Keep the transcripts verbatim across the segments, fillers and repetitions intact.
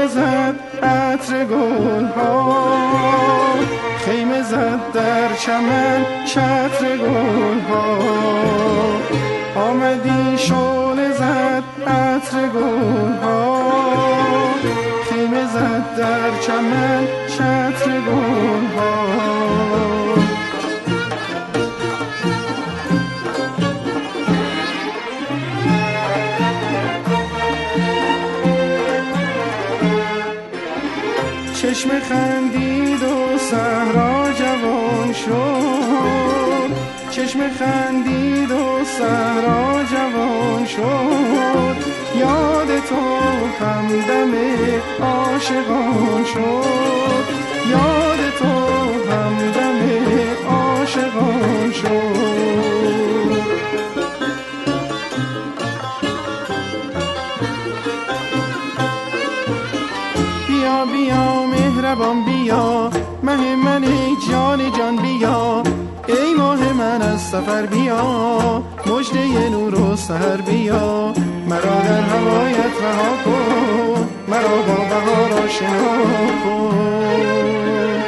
زد عطر گل ها، خیمه زد در چمن چتر گل ها. آمدی شعله زد عطر گل ها، خیمه زد در چمن چتر گل ها. چشم خندید و صحرا جوان شد، چشم خندید و صحرا جوان شد. یاد تو همدم عاشقان شد، یاد تو همدم عاشقان شد. بیا بیا مهربان بیا، مه من ای جان جان بیا. ای ماه من از سفر بیا، مژده نور و سحر بیا. مرا در هوایت رها کن، مرا با بهار آشنا کن.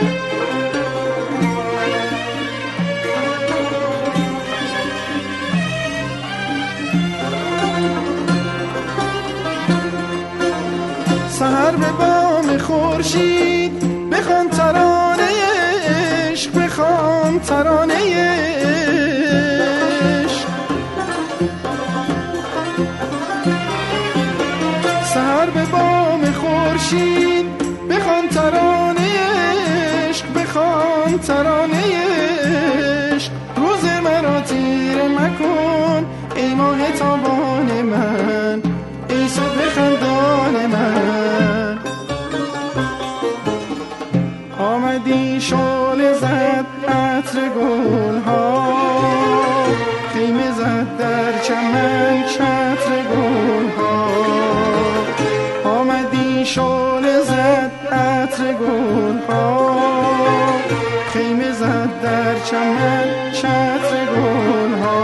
سحر به بام خورشید بخوان ترانه عشق، بخوان ترانه عشق. سحر به بام خورشید بخوان ترانه عشق، بخوان ترانه عشق. روز مرا تیره مکن ای ماه تابان من، ای صبح خندان من. آمدی شعله زد عطر گل ها، خیمه زد در چمن چتر گل ها. آمدی شعله زد عطر گل ها، خیمه زد در چمن چتر گل ها.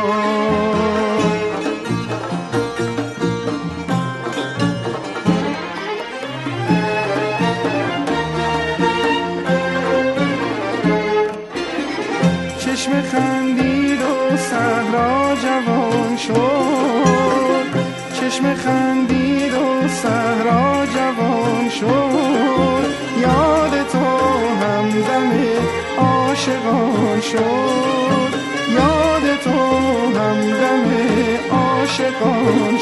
چشم خندید و صحرا جوان شد، چشم خندید و صحرا جوان شد. یاد تو همدم عاشقان شد، یاد تو همدم عاشقان